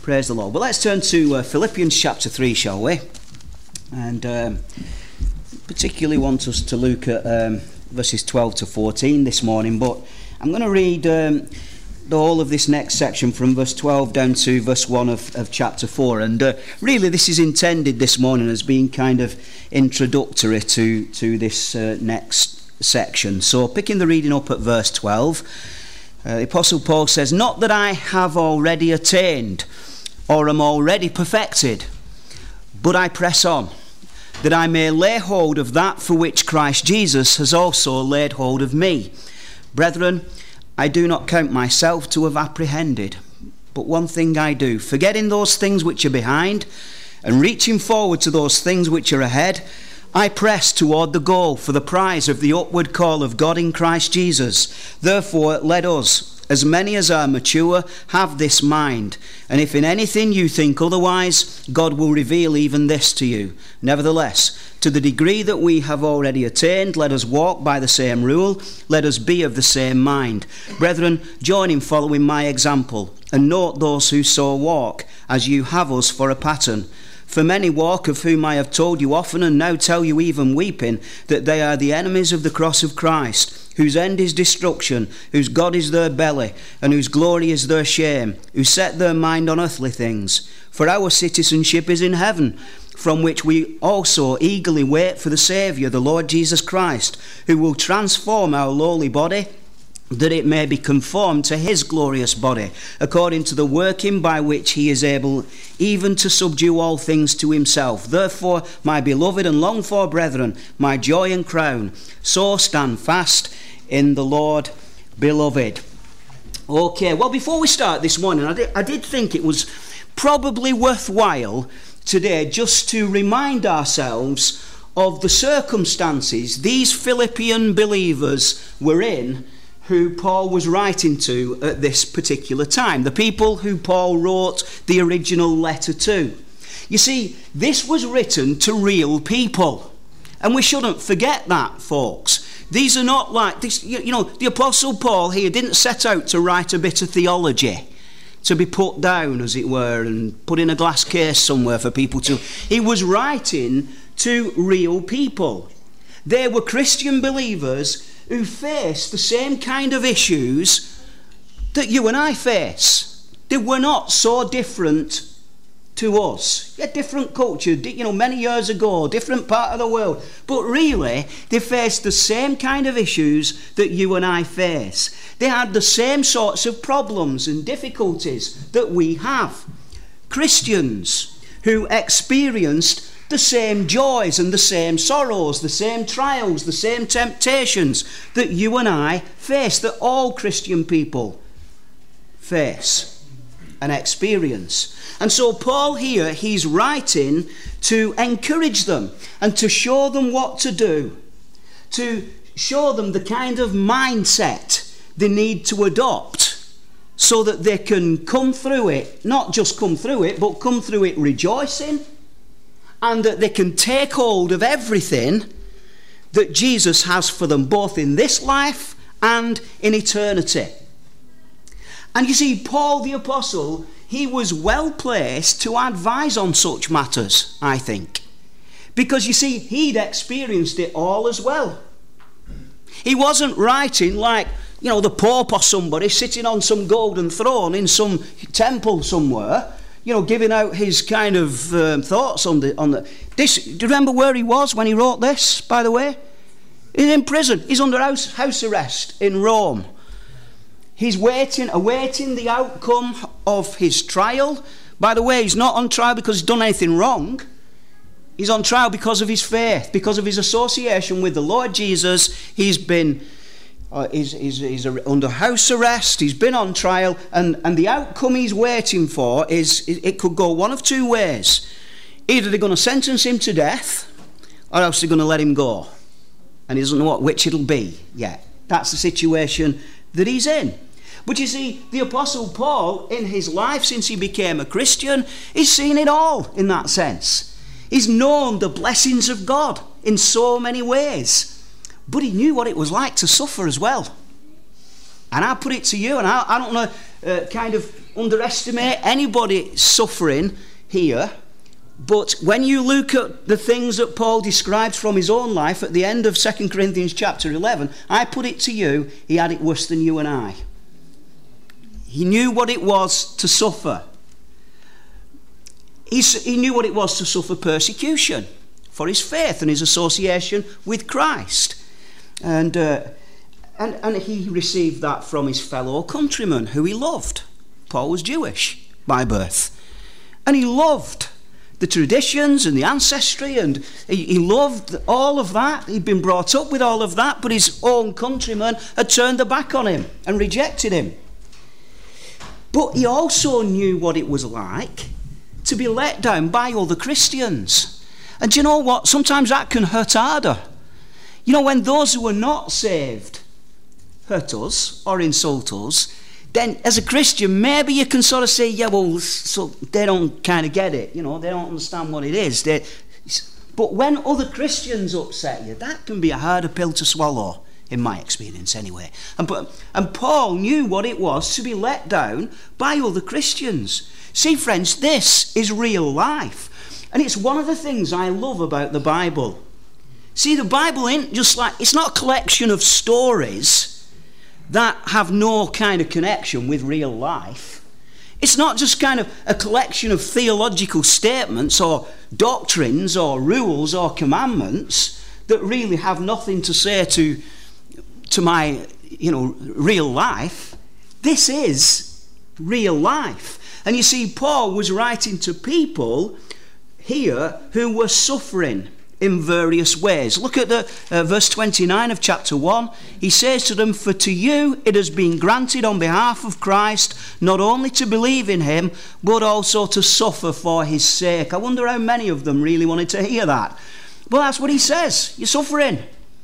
Praise the Lord. Well, let's turn to Philippians chapter 3, shall we? And particularly want us to look at verses 12 to 14 this morning, but I'm going to read the whole of this next section from verse 12 down to verse 1 of chapter 4. And really this is intended this morning as being kind of introductory to this next section. So picking the reading up at verse 12, the Apostle Paul says, "Not that I have already attained or am already perfected, but I press on, that I may lay hold of that for which Christ Jesus has also laid hold of me. Brethren, I do not count myself to have apprehended, but one thing I do, forgetting those things which are behind, and reaching forward to those things which are ahead, I press toward the goal for the prize of the upward call of God in Christ Jesus. Therefore, let us, as many as are mature, have this mind. And if in anything you think otherwise, God will reveal even this to you. Nevertheless, to the degree that we have already attained, let us walk by the same rule. Let us be of the same mind. Brethren, join in following my example, and note those who so walk, as you have us for a pattern. For many walk, of whom I have told you often, and now tell you even weeping, that they are the enemies of the cross of Christ, whose end is destruction, whose God is their belly, and whose glory is their shame, who set their mind on earthly things. For our citizenship is in heaven, from which we also eagerly wait for the Saviour, the Lord Jesus Christ, who will transform our lowly body, that it may be conformed to his glorious body, according to the working by which he is able even to subdue all things to himself. Therefore, my beloved and longed for brethren, my joy and crown, so stand fast in the Lord, beloved." Okay, well, before we start this morning, I did think it was probably worthwhile today just to remind ourselves of the circumstances these Philippian believers were in, who Paul was writing to at this particular time, the people who Paul wrote the original letter to. You see, this was written to real people, and we shouldn't forget that, folks. These are not like this, you know, the Apostle Paul here didn't set out to write a bit of theology to be put down, as it were, and put in a glass case somewhere for people to. He was writing to real people. They were Christian believers who faced the same kind of issues that you and I face. They were not so different to us. A different culture, you know, many years ago, different part of the world. But really, they faced the same kind of issues that you and I face. They had the same sorts of problems and difficulties that we have. Christians who experienced the same joys and the same sorrows, the same trials, the same temptations that you and I face, that all Christian people face and experience. And so Paul here, he's writing to encourage them and to show them what to do, to show them the kind of mindset they need to adopt so that they can come through it, not just come through it, but come through it rejoicing, and that they can take hold of everything that Jesus has for them, both in this life and in eternity. And you see, Paul the Apostle, he was well placed to advise on such matters, I think. Because you see, he'd experienced it all as well. He wasn't writing like, you know, the Pope or somebody sitting on some golden throne in some temple somewhere, you know, giving out his kind of thoughts on this. Do you remember where he was when he wrote this, by the way? He's in prison. He's under house arrest in Rome. He's awaiting the outcome of his trial. By the way, he's not on trial because he's done anything wrong. He's on trial because of his faith, because of his association with the Lord Jesus. He's been he's under house arrest, he's been on trial, and the outcome he's waiting for is, it could go one of two ways. Either they're going to sentence him to death, or else they're going to let him go. And he doesn't know which it'll be yet. That's the situation that he's in. But you see, the Apostle Paul, in his life since he became a Christian, he's seen it all in that sense. He's known the blessings of God in so many ways. But he knew what it was like to suffer as well. And I put it to you, and I don't want to kind of underestimate anybody suffering here. But when you look at the things that Paul describes from his own life at the end of 2 Corinthians chapter 11, I put it to you, he had it worse than you and I. He knew what it was to suffer. He knew what it was to suffer persecution for his faith and his association with Christ. And he received that from his fellow countrymen who he loved. Paul was Jewish by birth. And he loved the traditions and the ancestry, and he loved all of that. He'd been brought up with all of that, but his own countrymen had turned their back on him and rejected him. But he also knew what it was like to be let down by other Christians. And do you know what? Sometimes that can hurt harder. You know, when those who are not saved hurt us or insult us, then as a Christian, maybe you can sort of say, yeah, well, so they don't kind of get it. You know, they don't understand what it is. But when other Christians upset you, that can be a harder pill to swallow, in my experience anyway. And Paul knew what it was to be let down by other Christians. See, friends, this is real life. And it's one of the things I love about the Bible. See, the Bible ain't just like, it's not a collection of stories that have no kind of connection with real life. It's not just kind of a collection of theological statements or doctrines or rules or commandments that really have nothing to say to my, real life. This is real life. And you see, Paul was writing to people here who were suffering in various ways. Look at the verse 29 of chapter 1. He says to them, "For to you it has been granted on behalf of Christ not only to believe in him, but also to suffer for his sake." I wonder how many of them really wanted to hear that. Well, that's what he says. You're suffering.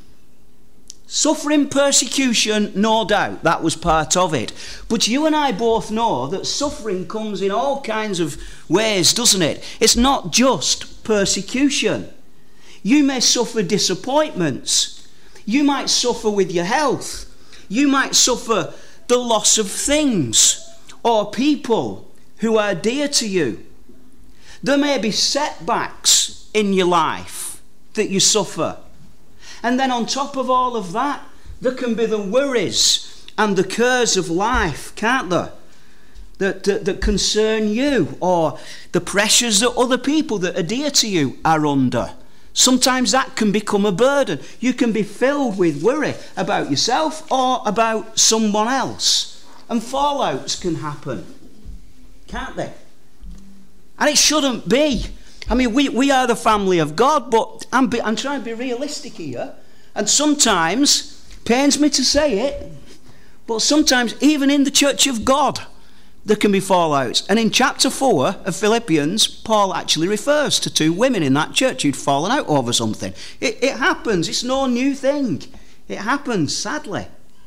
Suffering persecution, no doubt, that was part of it. But you and I both know that suffering comes in all kinds of ways, doesn't it? It's not just persecution. You may suffer disappointments. You might suffer with your health. You might suffer the loss of things or people who are dear to you. There may be setbacks in your life that you suffer. And then on top of all of that, there can be the worries and the cares of life, can't there? That concern you, or the pressures that other people that are dear to you are under. Sometimes that can become a burden. You can be filled with worry about yourself or about someone else. And fallouts can happen, can't they? And it shouldn't be. I mean, we are the family of God, but I'm trying to be realistic here. And sometimes, pains me to say it, but sometimes even in the church of God, there can be fallouts. And in chapter 4 of Philippians, Paul actually refers to 2 women in that church who'd fallen out over something. It happens. It's no new thing. It happens, sadly.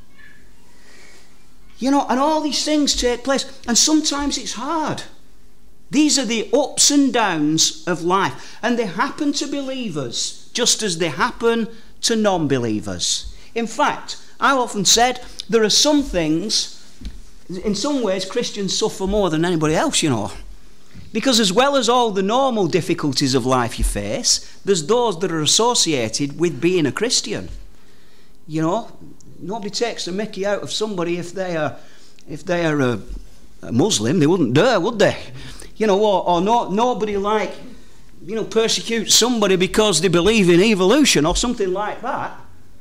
And all these things take place. And sometimes it's hard. These are the ups and downs of life. And they happen to believers just as they happen to non-believers. In fact, I've often said there are some things, in some ways, Christians suffer more than anybody else, Because as well as all the normal difficulties of life you face, there's those that are associated with being a Christian. Nobody takes the mickey out of somebody if they are a Muslim. They wouldn't dare, would they? Nobody persecutes somebody because they believe in evolution or something like that.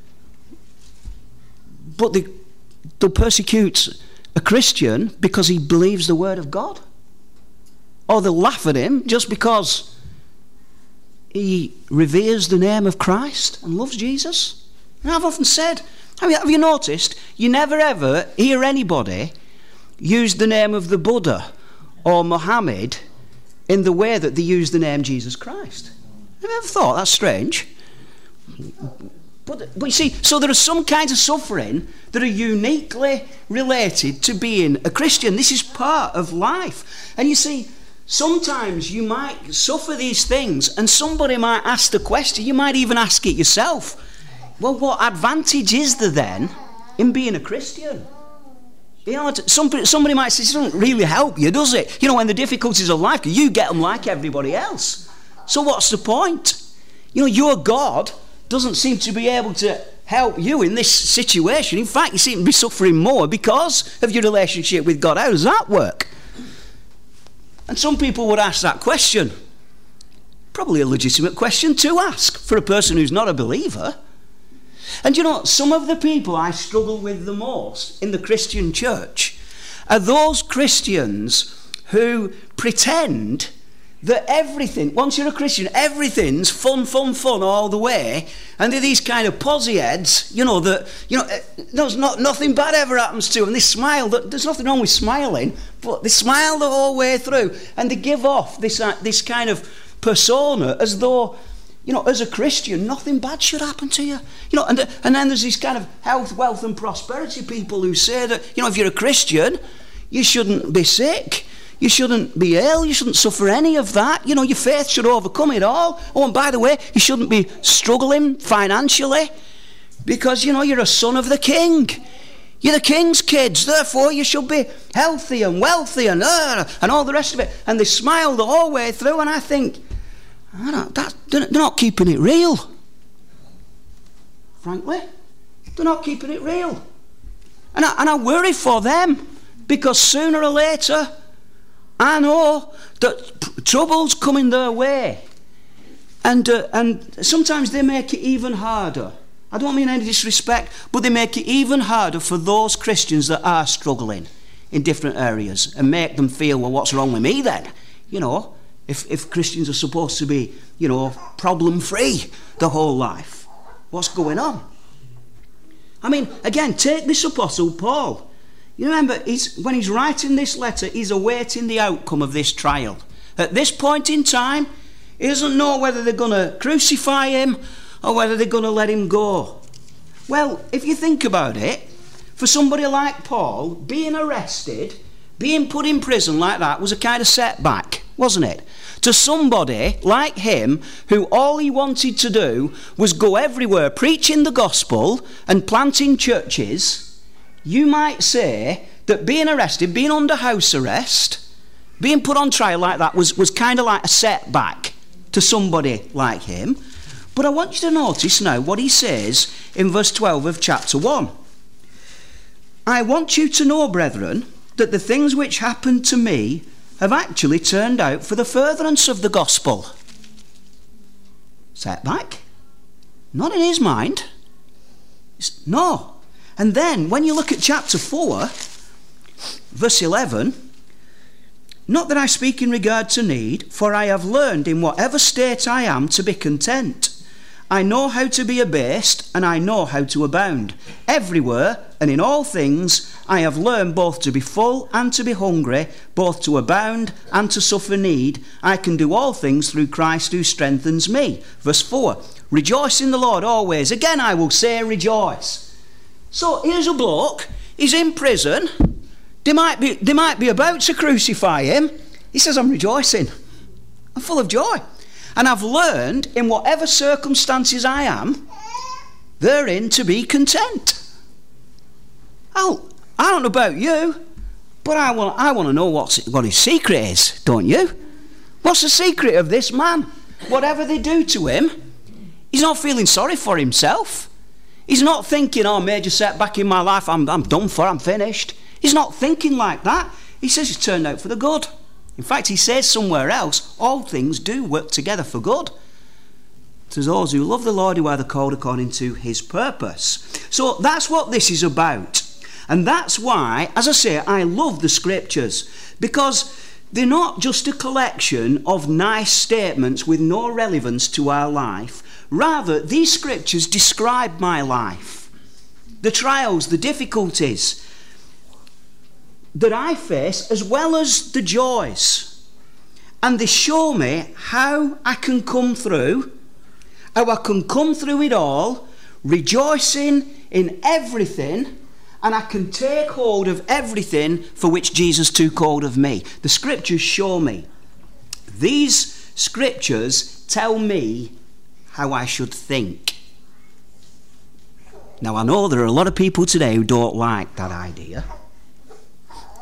But they'll persecute a Christian because he believes the word of God. Or they'll laugh at him just because he reveres the name of Christ and loves Jesus. And I've often said, have you noticed, you never ever hear anybody use the name of the Buddha or Muhammad in the way that they use the name Jesus Christ. Have you ever thought that's strange? But you see, so there are some kinds of suffering that are uniquely related to being a Christian. This is part of life. And you see, sometimes you might suffer these things and somebody might ask the question, you might even ask it yourself, well, what advantage is there then in being a Christian? You know, somebody might say, it doesn't really help you, does it? You know, when the difficulties of life, you get them like everybody else. So what's the point? You know, your God doesn't seem to be able to help you in this situation. In fact, you seem to be suffering more because of your relationship with God. How does that work? And some people would ask that question. Probably a legitimate question to ask for a person who's not a believer. And you know, some of the people I struggle with the most in the Christian church are those Christians who pretend that everything, once you're a Christian, everything's fun all the way, and they're these kind of posy heads, you know, that, you know, there's nothing bad ever happens to them, and they smile, there's nothing wrong with smiling, but they smile the whole way through, and they give off this kind of persona as though, you know, as a Christian, nothing bad should happen to you. You know, and then there's these kind of health, wealth and prosperity people who say that, you know, if you're a Christian, you shouldn't be sick. You shouldn't be ill. You shouldn't suffer any of that. You know, your faith should overcome it all. Oh, and by the way, you shouldn't be struggling financially because, you know, you're a son of the king. You're the king's kids. Therefore, you should be healthy and wealthy and all the rest of it. And they smile the whole way through, and I think, they're not keeping it real. Frankly, they're not keeping it real. And I worry for them because sooner or later, I know that trouble's coming their way, and sometimes they make it even harder. I don't mean any disrespect, but they make it even harder for those Christians that are struggling in different areas and make them feel, well, what's wrong with me then? You know, if Christians are supposed to be, you know, problem-free the whole life, what's going on? I mean, again, take this Apostle Paul. You remember, when he's writing this letter, he's awaiting the outcome of this trial. At this point in time, he doesn't know whether they're going to crucify him or whether they're going to let him go. Well, if you think about it, for somebody like Paul, being arrested, being put in prison like that was a kind of setback, wasn't it? To somebody like him, who all he wanted to do was go everywhere preaching the gospel and planting churches, you might say that being arrested, being under house arrest, being put on trial like that was kind of like a setback to somebody like him. But I want you to notice now what he says in verse 12 of chapter 1. I want you to know, brethren, that the things which happened to me have actually turned out for the furtherance of the gospel. Setback? Not in his mind. No. And then, when you look at chapter 4, verse 11, not that I speak in regard to need, for I have learned in whatever state I am to be content. I know how to be abased, and I know how to abound. Everywhere and in all things I have learned both to be full and to be hungry, both to abound and to suffer need. I can do all things through Christ who strengthens me. Verse 4, rejoice in the Lord always. Again I will say rejoice. So here's a bloke, he's in prison, they might be about to crucify him. He says, I'm rejoicing, I'm full of joy. And I've learned in whatever circumstances I am, therein to be content. Oh, I don't know about you, but I want to know what his secret is, don't you? What's the secret of this man? Whatever they do to him, he's not feeling sorry for himself. He's not thinking, oh, major setback in my life, I'm done for, I'm finished. He's not thinking like that. He says it's turned out for the good. In fact, he says somewhere else, all things do work together for good to those who love the Lord, who are the called according to his purpose. So that's what this is about. And that's why, as I say, I love the scriptures, because they're not just a collection of nice statements with no relevance to our life. Rather, these scriptures describe my life, the trials, the difficulties that I face, as well as the joys. And they show me how I can come through, how I can come through it all, rejoicing in everything, and I can take hold of everything for which Jesus took hold of me. The scriptures show me. These scriptures tell me how I should think. Now, I know there are a lot of people today who don't like that idea.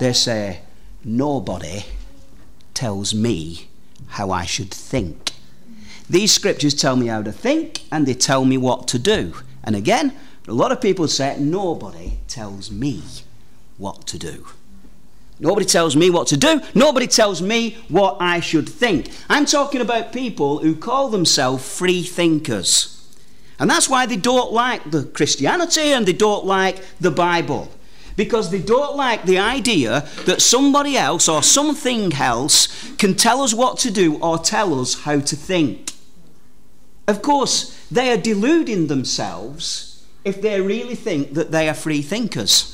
they say, nobody tells me how I should think. These scriptures tell me how to think, and they tell me what to do. And again, a lot of people say, nobody tells me what to do. Nobody tells me what to do. Nobody tells me what I should think. I'm talking about people who call themselves free thinkers. And that's why they don't like the Christianity and they don't like the Bible. Because they don't like the idea that somebody else or something else can tell us what to do or tell us how to think. Of course, they are deluding themselves if they really think that they are free thinkers.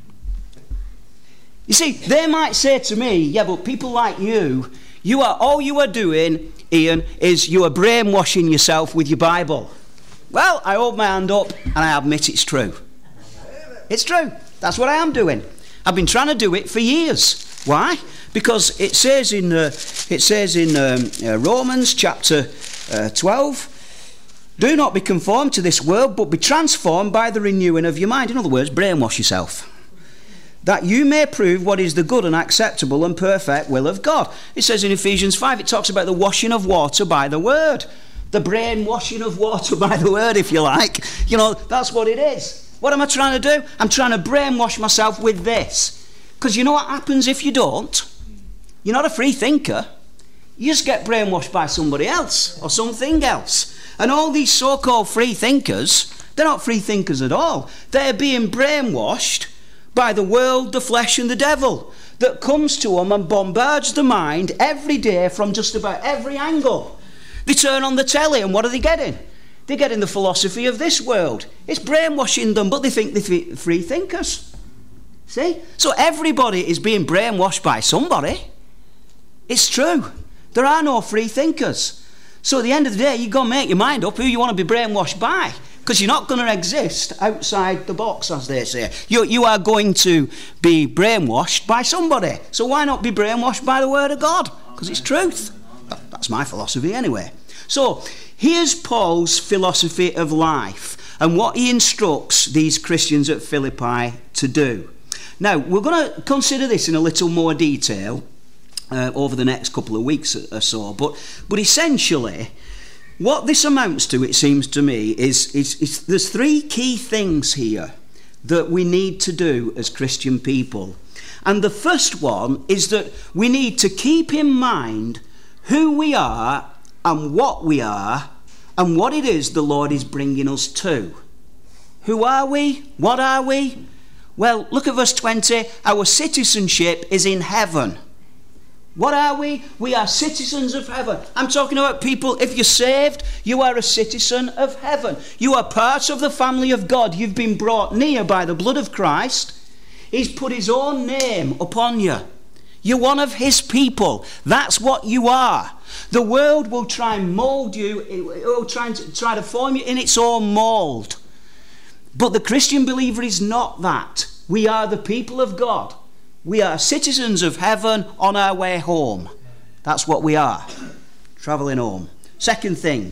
You see, they might say to me, yeah, but people like you all you are doing, Ian, is you are brainwashing yourself with your Bible. Well, I hold my hand up and I admit it's true. It's true. That's what I am doing. I've been trying to do it for years. Why? Because it says in Romans chapter 12, do not be conformed to this world, but be transformed by the renewing of your mind. In other words, brainwash yourself, that you may prove what is the good and acceptable and perfect will of God. It says in Ephesians 5, it talks about the washing of water by the word. The brainwashing of water by the word, if you like. You know, that's what it is. What am I trying to do? I'm trying to brainwash myself with this. Because you know what happens if you don't? You're not a free thinker. You just get brainwashed by somebody else or something else. And all these so-called free thinkers, they're not free thinkers at all. They're being brainwashed by the world, the flesh and the devil that comes to them and bombards the mind every day from just about every angle. They turn on the telly and what are they getting? They're getting the philosophy of this world. It's brainwashing them, but they think they're free thinkers. See? So everybody is being brainwashed by somebody. It's true. There are no free thinkers. So at the end of the day, you've got to make your mind up who you want to be brainwashed by. Because you're not going to exist outside the box, as they say. You are going to be brainwashed by somebody. So why not be brainwashed by the Word of God? Because it's truth. That's my philosophy anyway. So here's Paul's philosophy of life and what he instructs these Christians at Philippi to do. Now, we're going to consider this in a little more detail over the next couple of weeks or so. But essentially, what this amounts to, it seems to me, is there's three key things here that we need to do as Christian people. And the first one is that we need to keep in mind who we are and what it is the Lord is bringing us to. Who are we? What are we? Well, look at verse 20. Our citizenship is in heaven. What are we? We are citizens of heaven. I'm talking about people, if you're saved, you are a citizen of heaven. You are part of the family of God. You've been brought near by the blood of Christ. He's put his own name upon you. You're one of his people. That's what you are. The world will try and mould you. It will try to form you in its own mould. But the Christian believer is not that. We are the people of God. We are citizens of heaven on our way home. That's what we are. Travelling home. Second thing.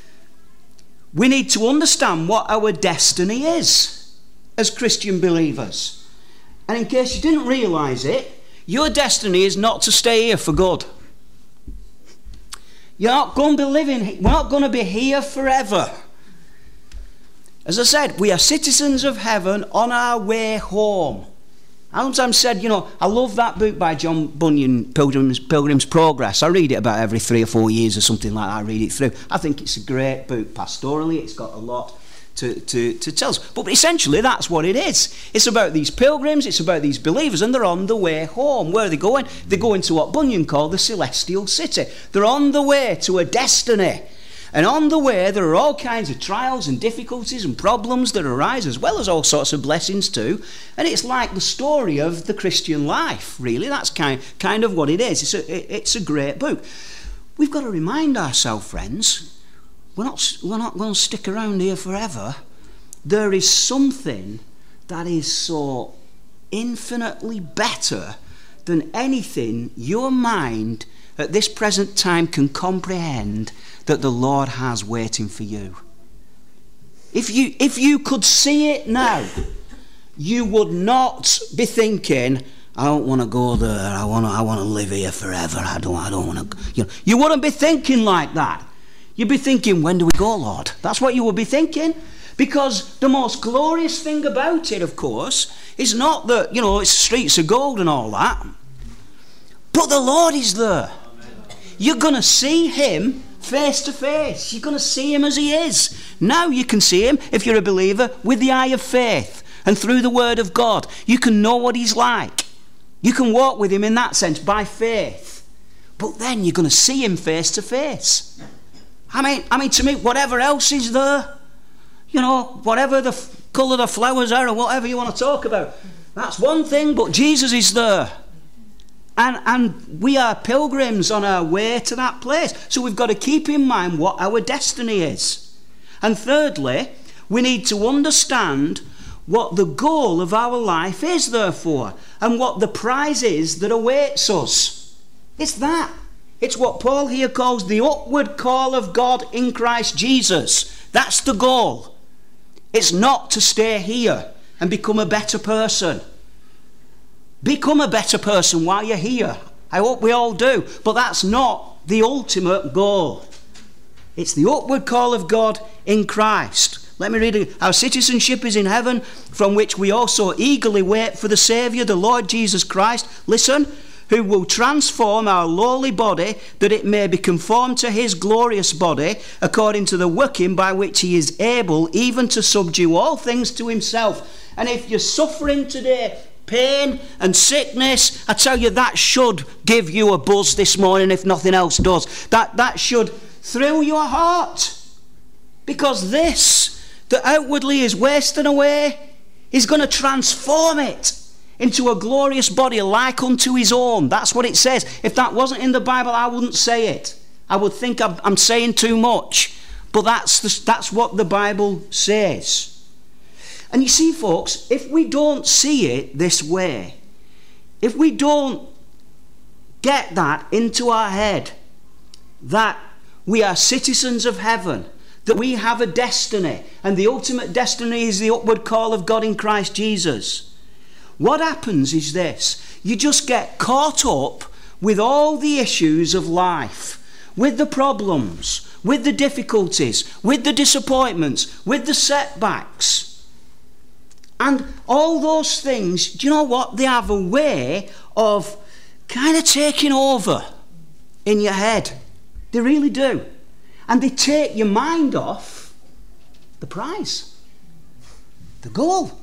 We need to understand what our destiny is as Christian believers. And in case you didn't realise it, your destiny is not to stay here for good. You're not going to be living, we're not going to be here forever. As I said, we are citizens of heaven on our way home. I sometimes said, you know, I love that book by John Bunyan, Pilgrim's Progress. I read it about every 3 or 4 years or something like that. I read it through. I think it's a great book pastorally. It's got a lot to tell us. But essentially, that's what it is. It's about these pilgrims, it's about these believers, and they're on the way home. Where are they going? They're going to what Bunyan called the celestial city. They're on the way to a destiny. And on the way, there are all kinds of trials and difficulties and problems that arise, as well as all sorts of blessings too. And it's like the story of the Christian life, really. That's kind of what it is. It's a great book. We've got to remind ourselves, friends, we're not going to stick around here forever. There is something that is so infinitely better than anything your mind at this present time can comprehend that the Lord has waiting for you. If you could see it now, you would not be thinking, I don't want to go there. I want to live here forever. I don't want to. You wouldn't be thinking like that. You'd be thinking, when do we go, Lord? That's what you would be thinking. Because the most glorious thing about it, of course, is not that, it's streets of gold and all that. But the Lord is there. You're going to see him face to face. You're going to see him as he is. Now you can see him, if you're a believer, with the eye of faith. And through the word of God, you can know what he's like. You can walk with him in that sense, by faith. But then you're going to see him face to face. I mean, to me, whatever else is there, whatever the colour of the flowers are or whatever you want to talk about, that's one thing, but Jesus is there. And we are pilgrims on our way to that place. So we've got to keep in mind what our destiny is. And thirdly, we need to understand what the goal of our life is, therefore, and what the prize is that awaits us. It's that. It's what Paul here calls the upward call of God in Christ Jesus. That's the goal. It's not to stay here and become a better person. Become a better person while you're here. I hope we all do. But that's not the ultimate goal. It's the upward call of God in Christ. Let me read it. Our citizenship is in heaven, from which we also eagerly wait for the Saviour, the Lord Jesus Christ. Listen. Who will transform our lowly body, that it may be conformed to his glorious body, according to the working by which he is able even to subdue all things to himself. And if you're suffering today, pain and sickness, I tell you, that should give you a buzz this morning, if nothing else does. That should thrill your heart. Because this, that outwardly is wasting away, is going to transform it into a glorious body like unto his own. That's what it says. If that wasn't in the Bible, I wouldn't say it. I would think I'm saying too much. But that's what the Bible says. And you see, folks, if we don't see it this way, if we don't get that into our head, that we are citizens of heaven, that we have a destiny, and the ultimate destiny is the upward call of God in Christ Jesus, what happens is this: you just get caught up with all the issues of life, with the problems, with the difficulties, with the disappointments, with the setbacks. And all those things, do you know what? They have a way of kind of taking over in your head. They really do. And they take your mind off the prize, the goal.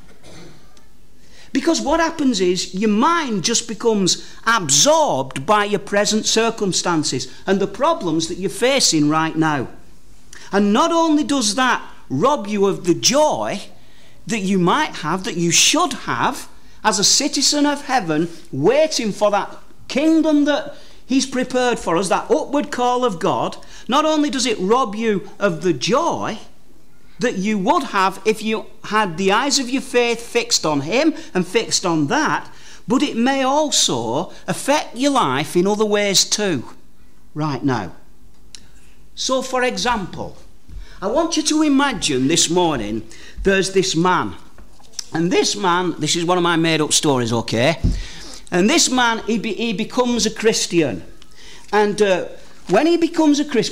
Because what happens is your mind just becomes absorbed by your present circumstances and the problems that you're facing right now. And not only does that rob you of the joy that you might have, that you should have as a citizen of heaven, waiting for that kingdom that he's prepared for us, that upward call of God, not only does it rob you of the joy that you would have if you had the eyes of your faith fixed on him and fixed on that, but it may also affect your life in other ways too, right now. So, for example, I want you to imagine this morning there's this man. And this man, this is one of my made-up stories, okay? And this man, he becomes a Christian. And when he became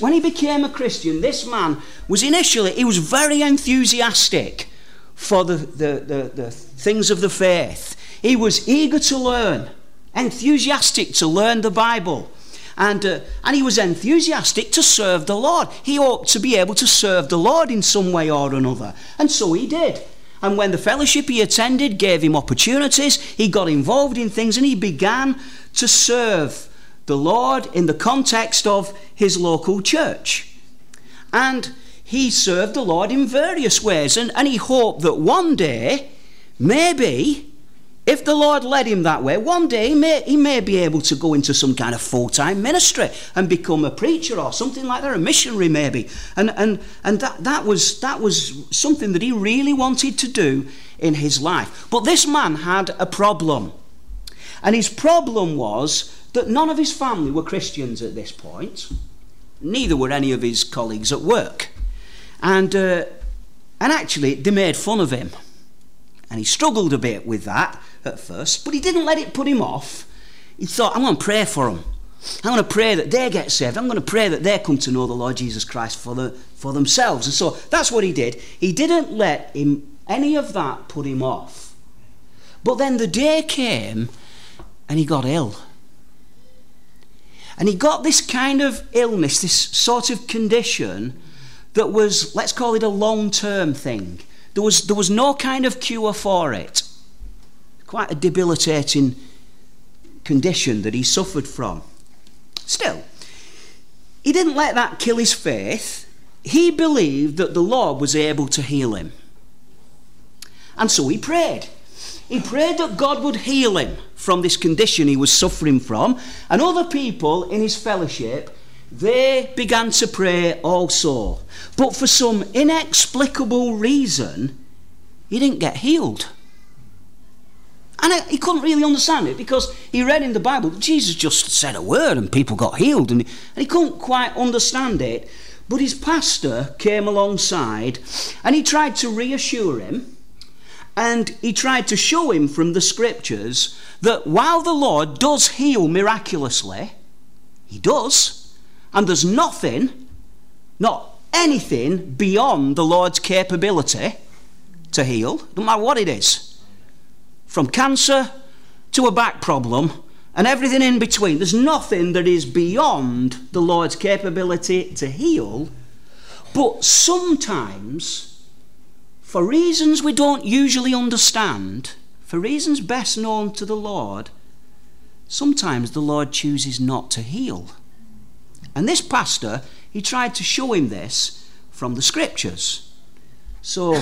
a Christian, this man was he was very enthusiastic for the things of the faith. He was eager to learn, enthusiastic to learn the Bible. And he was enthusiastic to serve the Lord. He ought to be able to serve the Lord in some way or another. And so he did. And when the fellowship he attended gave him opportunities, he got involved in things and he began to serve the Lord in the context of his local church. And he served the Lord in various ways. And he hoped that one day, maybe, if the Lord led him that way, one day he may be able to go into some kind of full-time ministry and become a preacher or something like that, a missionary maybe. And that was something that he really wanted to do in his life. But this man had a problem. And his problem was that none of his family were Christians at this point. Neither were any of his colleagues at work. And actually, they made fun of him. And he struggled a bit with that at first, but he didn't let it put him off. He thought, I'm going to pray for them. I'm going to pray that they get saved. I'm going to pray that they come to know the Lord Jesus Christ for themselves. And so that's what he did. He didn't let any of that put him off. But then the day came and he got ill. And he got this kind of illness, this sort of condition that was, let's call it a long-term thing. There was no kind of cure for it. Quite a debilitating condition that he suffered from. Still, he didn't let that kill his faith. He believed that the Lord was able to heal him. And so he prayed. He prayed that God would heal him from this condition he was suffering from. And other people in his fellowship, they began to pray also. But for some inexplicable reason, he didn't get healed. And he couldn't really understand it, because he read in the Bible that Jesus just said a word and people got healed. And he couldn't quite understand it. But his pastor came alongside and he tried to reassure him. And he tried to show him from the scriptures that while the Lord does heal miraculously, he does, and there's nothing, not anything beyond the Lord's capability to heal, no matter what it is. From cancer to a back problem and everything in between. There's nothing that is beyond the Lord's capability to heal. But sometimes, for reasons we don't usually understand, for reasons best known to the Lord, sometimes the Lord chooses not to heal. And this pastor, he tried to show him this from the scriptures. So,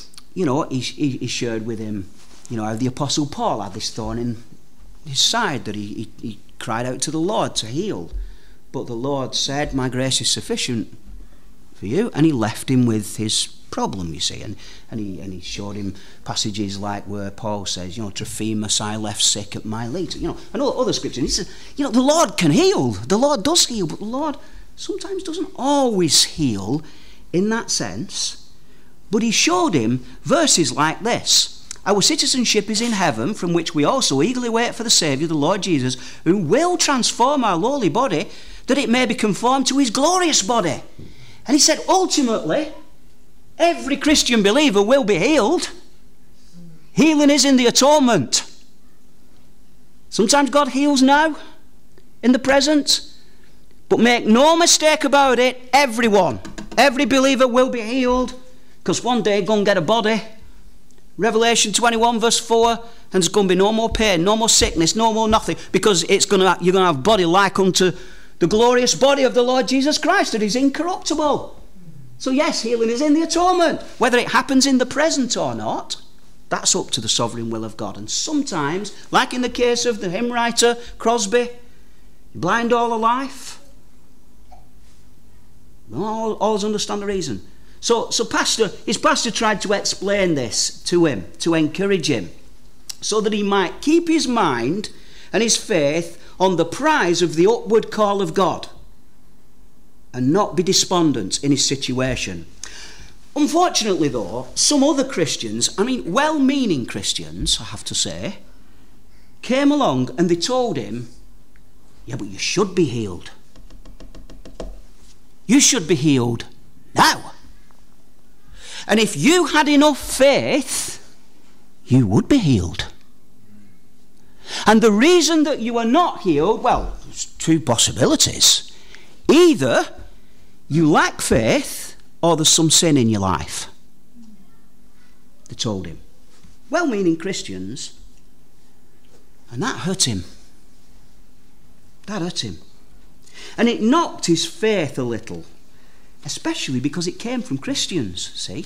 he shared with him, how the Apostle Paul had this thorn in his side that he cried out to the Lord to heal. But the Lord said, my grace is sufficient for you. And he left him with his problem, you see. And he showed him passages like where Paul says, Trophimus I left sick at Miletus, and other scriptures. And he says, the Lord can heal. The Lord does heal. But the Lord sometimes doesn't always heal in that sense. But he showed him verses like this. Our citizenship is in heaven, from which we also eagerly wait for the Saviour, the Lord Jesus, who will transform our lowly body, that it may be conformed to his glorious body. And he said, ultimately, every Christian believer will be healed. Healing is in the atonement. Sometimes God heals now, in the present, but make no mistake about it, every believer will be healed, because one day go and get a body. Revelation 21 verse 4, and there's going to be no more pain, no more sickness, no more nothing, because you're going to have a body like unto the glorious body of the Lord Jesus Christ that is incorruptible. So yes, healing is in the atonement. Whether it happens in the present or not, that's up to the sovereign will of God. And sometimes, like in the case of the hymn writer Crosby, blind all her life, we don't always understand the reason. So his pastor tried to explain this to him, to encourage him, so that he might keep his mind and his faith on the prize of the upward call of God and not be despondent in his situation. Unfortunately, though, some other Christians, well-meaning Christians, I have to say, came along and they told him, yeah, but you should be healed. You should be healed now. And if you had enough faith, you would be healed. And the reason that you are not healed, well, there's two possibilities. Either you lack faith or there's some sin in your life. They told him. Well-meaning Christians. And that hurt him. That hurt him. And it knocked his faith a little. Especially because it came from Christians, see?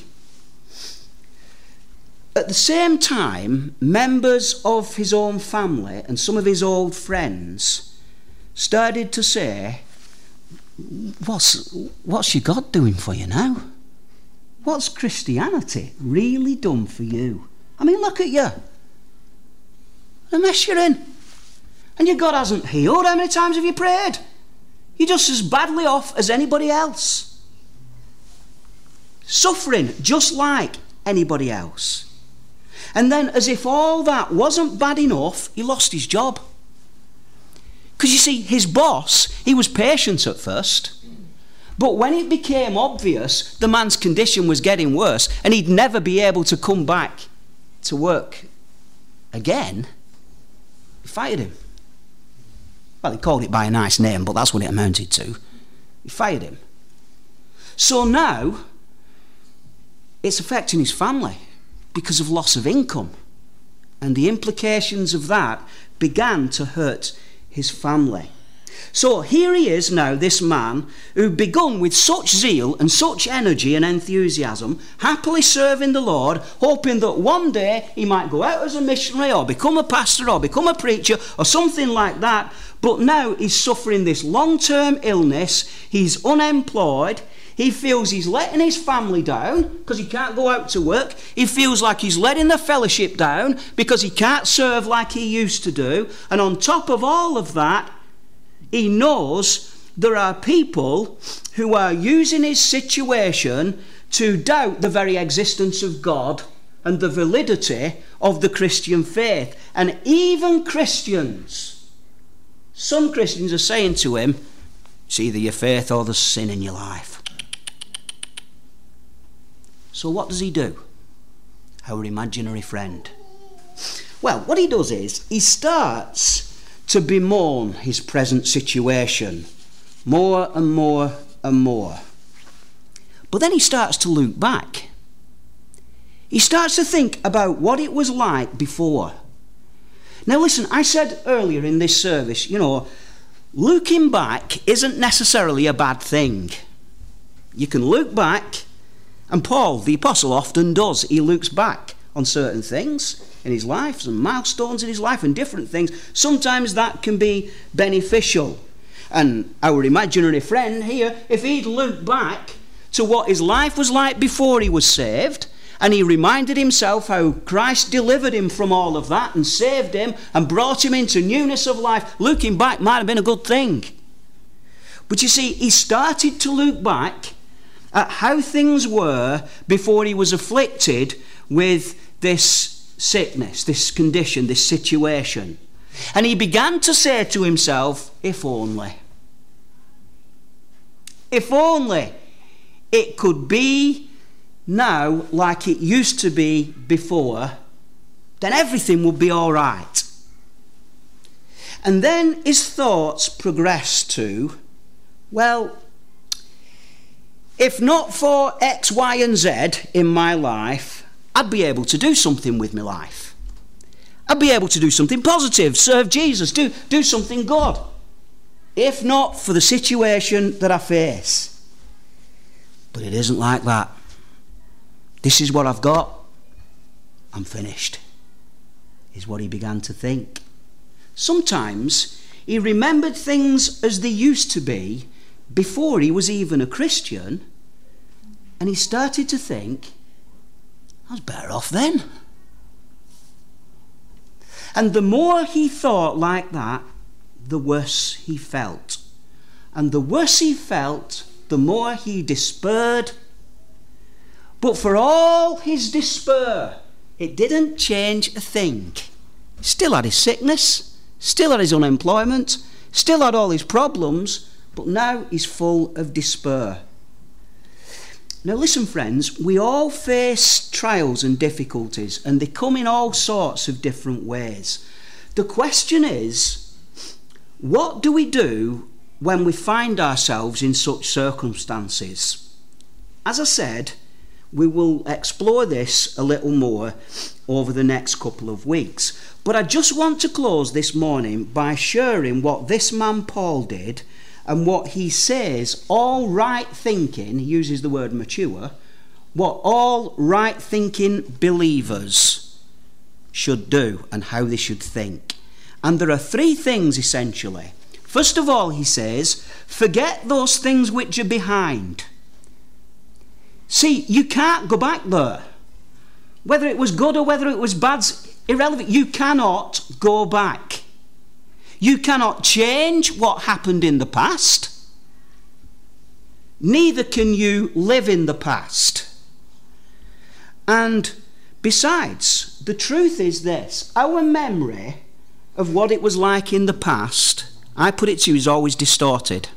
At the same time, members of his own family and some of his old friends started to say, what's your God doing for you now? What's Christianity really done for you? Look at you. The mess you're in. And your God hasn't healed. How many times have you prayed? You're just as badly off as anybody else. Suffering just like anybody else. And then, as if all that wasn't bad enough, he lost his job. Because you see, his boss, he was patient at first. But when it became obvious the man's condition was getting worse and he'd never be able to come back to work again, he fired him. Well, he called it by a nice name, but that's what it amounted to. He fired him. So now, it's affecting his family because of loss of income. And the implications of that began to hurt his family. So here he is now, this man who begun with such zeal and such energy and enthusiasm, happily serving the Lord, hoping that one day he might go out as a missionary or become a pastor or become a preacher or something like that. But now he's suffering this long-term illness, he's unemployed, he feels he's letting his family down because he can't go out to work. He feels like he's letting the fellowship down because he can't serve like he used to do. And on top of all of that, he knows there are people who are using his situation to doubt the very existence of God and the validity of the Christian faith. And even Christians, some Christians are saying to him, it's either your faith or there's sin in your life. So what does he do? Our imaginary friend. Well, what he does is he starts to bemoan his present situation more and more and more. But then he starts to look back. He starts to think about what it was like before. Now listen, I said earlier in this service, looking back isn't necessarily a bad thing. You can look back, and Paul, the apostle, often does. He looks back on certain things in his life, some milestones in his life and different things. Sometimes that can be beneficial. And our imaginary friend here, if he'd looked back to what his life was like before he was saved, and he reminded himself how Christ delivered him from all of that and saved him and brought him into newness of life, looking back might have been a good thing. But you see, he started to look back at how things were before he was afflicted with this sickness, this condition, this situation. And he began to say to himself, if only it could be now like it used to be before, then everything would be all right. And then his thoughts progressed to, well, if not for X, Y, and Z in my life, I'd be able to do something with my life. I'd be able to do something positive, serve Jesus, do something good. If not for the situation that I face. But it isn't like that. This is what I've got. I'm finished, is what he began to think. Sometimes he remembered things as they used to be before he was even a Christian, and he started to think, I was better off then. And the more he thought like that, the worse he felt. And the worse he felt, the more he despaired. But for all his despair, it didn't change a thing. Still had his sickness, still had his unemployment, still had all his problems, but now he's full of despair. Now listen, friends, we all face trials and difficulties, and they come in all sorts of different ways. The question is, what do we do when we find ourselves in such circumstances? As I said, we will explore this a little more over the next couple of weeks. But I just want to close this morning by sharing what this man Paul did and what he says all right thinking, he uses the word mature, what all right thinking believers should do and how they should think. And there are three things essentially. First of all, he says, forget those things which are behind. See, you can't go back there. Whether it was good or whether it was bad's irrelevant. You cannot go back. You cannot change what happened in the past. Neither can you live in the past. And Besides, the truth is this: our memory of what it was like in the past, I put it to you, is always distorted.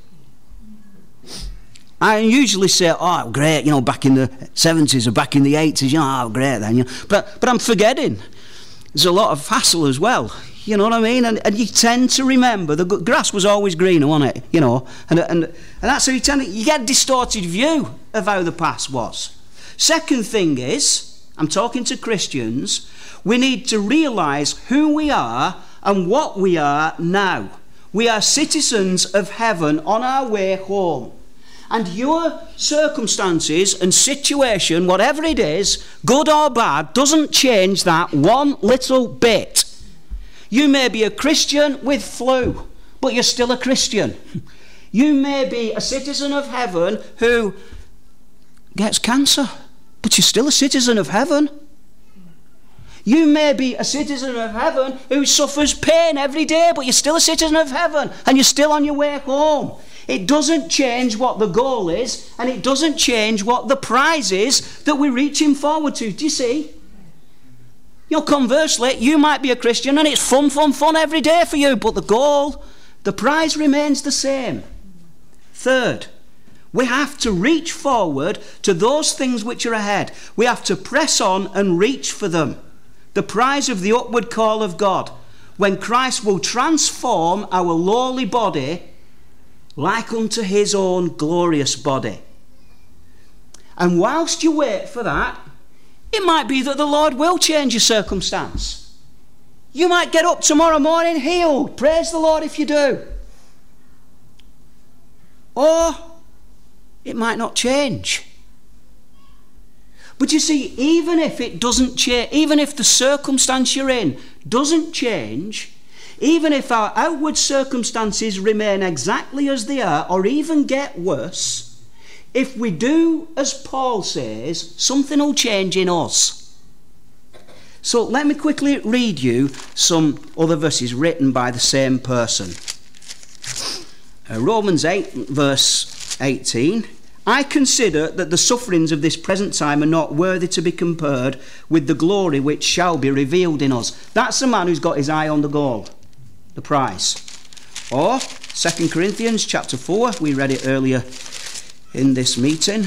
I usually say, oh, great, back in the 70s or back in the 80s, oh, great then. But I'm forgetting. There's a lot of hassle as well. You know what I mean? And you tend to remember the grass was always greener, wasn't it? And that's how you get a distorted view of how the past was. Second thing is, I'm talking to Christians, we need to realise who we are and what we are now. We are citizens of heaven on our way home. And your circumstances and situation, whatever it is, good or bad, doesn't change that one little bit. You may be a Christian with flu, but you're still a Christian. You may be a citizen of heaven who gets cancer, but you're still a citizen of heaven. You may be a citizen of heaven who suffers pain every day, but you're still a citizen of heaven, and you're still on your way home. It doesn't change what the goal is, and it doesn't change what the prize is that we're reaching forward to. Do you see? Conversely, you might be a Christian and it's fun every day for you, but the goal, the prize remains the same. Third, we have to reach forward to those things which are ahead. We have to press on and reach for them. The prize of the upward call of God, when Christ will transform our lowly body like unto his own glorious body. And whilst you wait for that, it might be that the Lord will change your circumstance. You might get up tomorrow morning healed. Praise the Lord if you do. Or it might not change. But you see, even if it doesn't change, even if the circumstance you're in doesn't change, even if our outward circumstances remain exactly as they are or even get worse, if we do as Paul says, something will change in us. So let me quickly read you some other verses written by the same person. Romans 8 verse 18. I consider that the sufferings of this present time are not worthy to be compared with the glory which shall be revealed in us. That's a man who's got his eye on the goal, the prize. Or 2 Corinthians chapter 4, we read it earlier in this meeting,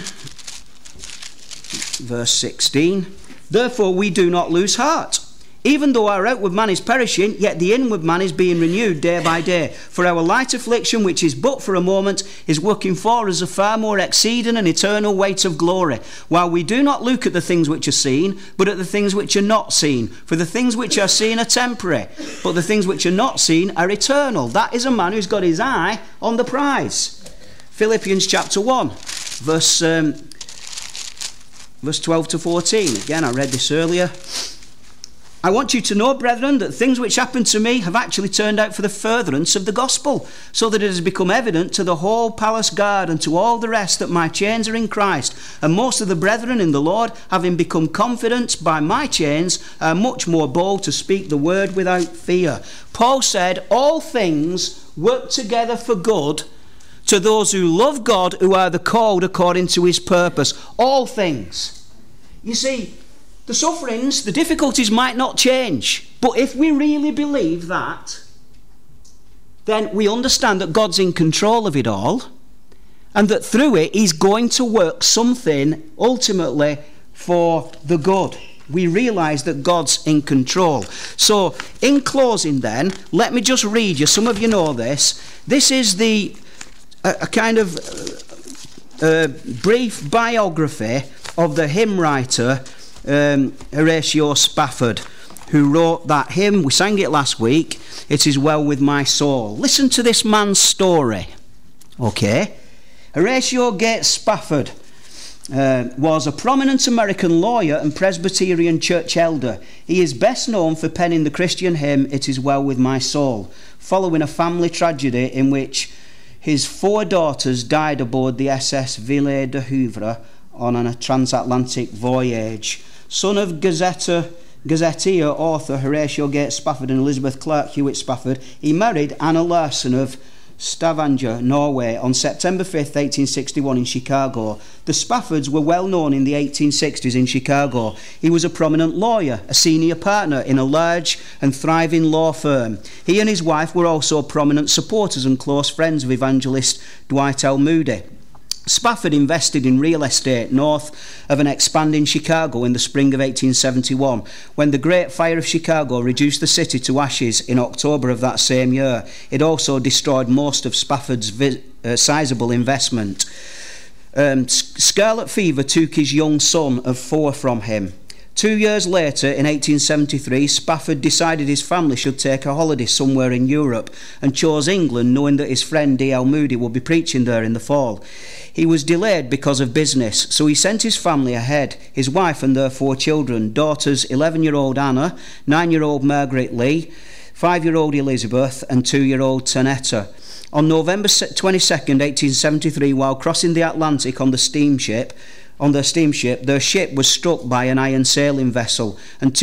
verse 16. Therefore we do not lose heart. Even though our outward man is perishing, yet the inward man is being renewed day by day. For our light affliction, which is but for a moment, is working for us a far more exceeding and eternal weight of glory. While we do not look at the things which are seen, but at the things which are not seen. For the things which are seen are temporary, but the things which are not seen are eternal. That is a man who's got his eye on the prize. Philippians chapter 1, verse 12 to 14. Again, I read this earlier. I want you to know, brethren, that things which happened to me have actually turned out for the furtherance of the gospel, so that it has become evident to the whole palace guard and to all the rest that my chains are in Christ. And most of the brethren in the Lord, having become confident by my chains, are much more bold to speak the word without fear. Paul said, all things work together for good to those who love God, who are the called according to his purpose. All things. You see, the sufferings, the difficulties might not change. But if we really believe that, then we understand that God's in control of it all, and that through it he's going to work something ultimately for the good. We realise that God's in control. So, in closing then, let me just read you, some of you know this. This is a kind of brief biography of the hymn writer Horatio Spafford, who wrote that hymn. We sang it last week, It Is Well With My Soul. Listen to this man's story. Okay. Horatio Gates Spafford was a prominent American lawyer and Presbyterian church elder. He is best known for penning the Christian hymn It Is Well With My Soul, following a family tragedy in which his 4 daughters died aboard the SS Ville de Havre on a transatlantic voyage. Son of gazetteer author Horatio Gates Spafford and Elizabeth Clark Hewitt Spafford, he married Anna Larson of Stavanger, Norway, on September 5th, 1861 in Chicago. The Spaffords were well known in the 1860s in Chicago. He was a prominent lawyer, a senior partner in a large and thriving law firm. He and his wife were also prominent supporters and close friends of evangelist Dwight L. Moody. Spafford invested in real estate north of an expanding Chicago in the spring of 1871, when the Great Fire of Chicago reduced the city to ashes in October of that same year. It also destroyed most of Spafford's sizable investment. Scarlet fever took his young son of 4 from him. 2 years later, in 1873, Spafford decided his family should take a holiday somewhere in Europe and chose England, knowing that his friend D.L. Moody would be preaching there in the fall. He was delayed because of business, so he sent his family ahead, his wife and their 4 children, daughters 11-year-old Anna, 9-year-old Margaret Lee, 5-year-old Elizabeth and 2-year-old Tanetta. On November 22nd, 1873, while crossing the Atlantic on their steamship, their ship was struck by an iron sailing vessel, and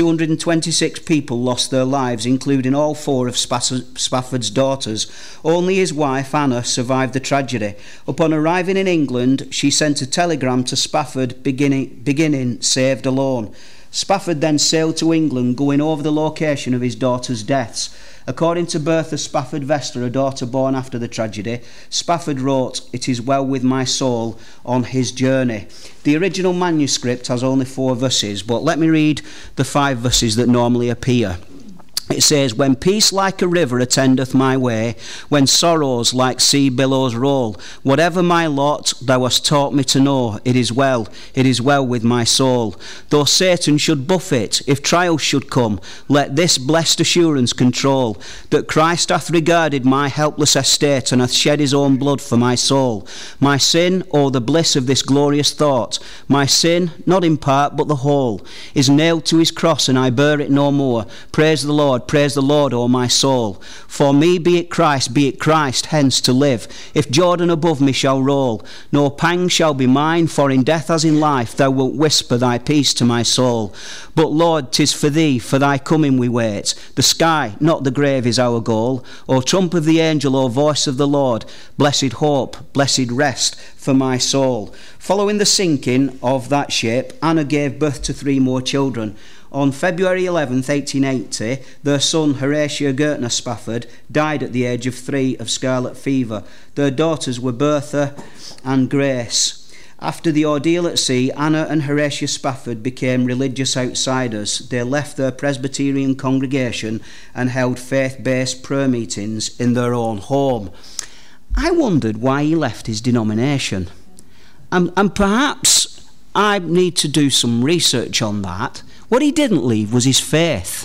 226 people lost their lives, including all 4 of Spafford's daughters. Only his wife, Anna, survived the tragedy. Upon arriving in England, she sent a telegram to Spafford beginning "Saved alone." Spafford then sailed to England, going over the location of his daughters' deaths. According to Bertha Spafford Vester, a daughter born after the tragedy, Spafford wrote, "It is well with my soul," on his journey. The original manuscript has only 4 verses, but let me read the 5 verses that normally appear. It says, "When peace like a river attendeth my way, when sorrows like sea billows roll, whatever my lot, thou hast taught me to know, it is well with my soul. Though Satan should buffet, if trials should come, let this blessed assurance control, that Christ hath regarded my helpless estate, and hath shed his own blood for my soul. My sin, oh the bliss of this glorious thought, my sin, not in part but the whole, is nailed to his cross, and I bear it no more. Praise the Lord, O my soul. For me be it Christ, hence to live. If Jordan above me shall roll, no pang shall be mine, for in death as in life thou wilt whisper thy peace to my soul. But Lord, 'tis for thee, for thy coming we wait. The sky, not the grave, is our goal. O trump of the angel, O voice of the Lord, blessed hope, blessed rest for my soul." Following the sinking of that ship, Anna gave birth to 3 more children. On February 11th, 1880, their son Horatio Gertner Spafford died at the age of 3 of scarlet fever. Their daughters were Bertha and Grace. After the ordeal at sea, Anna and Horatio Spafford became religious outsiders. They left their Presbyterian congregation and held faith-based prayer meetings in their own home. I wondered why he left his denomination. And perhaps I need to do some research on that. What he didn't leave was his faith.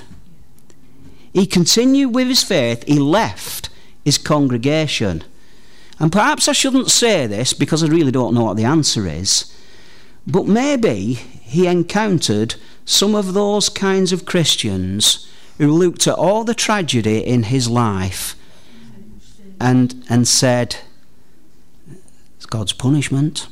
He continued with his faith. He left his congregation. And perhaps I shouldn't say this because I really don't know what the answer is, but maybe he encountered some of those kinds of Christians who looked at all the tragedy in his life and said, "It's God's punishment."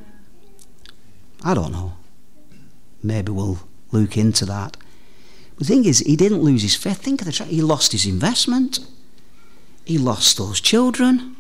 I don't know. Maybe we'll look into that. The thing is, he didn't lose his faith. Think of the he lost his investment. He lost those children.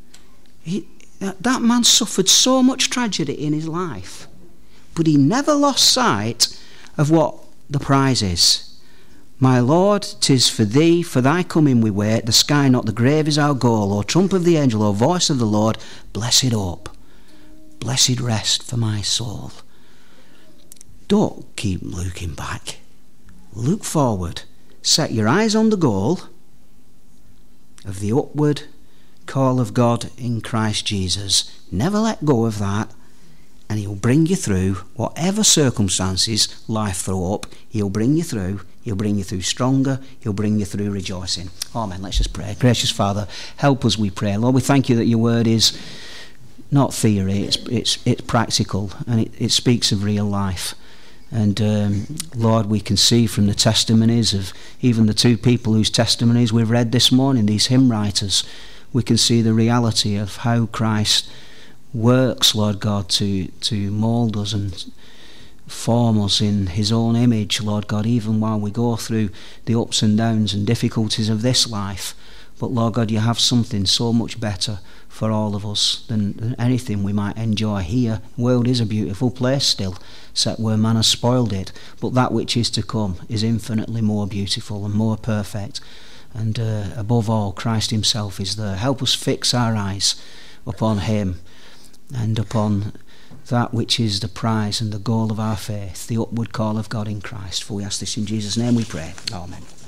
That man suffered so much tragedy in his life, but he never lost sight of what the prize is. "My Lord, 'tis for thee, for thy coming we wait. The sky, not the grave, is our goal. O trump of the angel, O voice of the Lord, blessed hope, blessed rest for my soul." Don't keep looking back. Look forward. Set your eyes on the goal of the upward call of God in Christ Jesus. Never let go of that, and he'll bring you through whatever circumstances life throw up. He'll bring you through. He'll bring you through stronger. He'll bring you through rejoicing. Amen. Let's just pray. Gracious Father, help us, we pray. Lord, we thank you that your word is not theory. It's practical, and it speaks of real life. And Lord, we can see from the testimonies of even the 2 people whose testimonies we've read this morning, these hymn writers, we can see the reality of how Christ works, Lord God, to mould us and form us in his own image, Lord God, even while we go through the ups and downs and difficulties of this life. But Lord God, you have something so much better for all of us than anything we might enjoy here. The world is a beautiful place still, except where man has spoiled it. But that which is to come is infinitely more beautiful and more perfect. And above all, Christ himself is there. Help us fix our eyes upon him and upon that which is the prize and the goal of our faith, the upward call of God in Christ. For we ask this in Jesus' name we pray. Amen.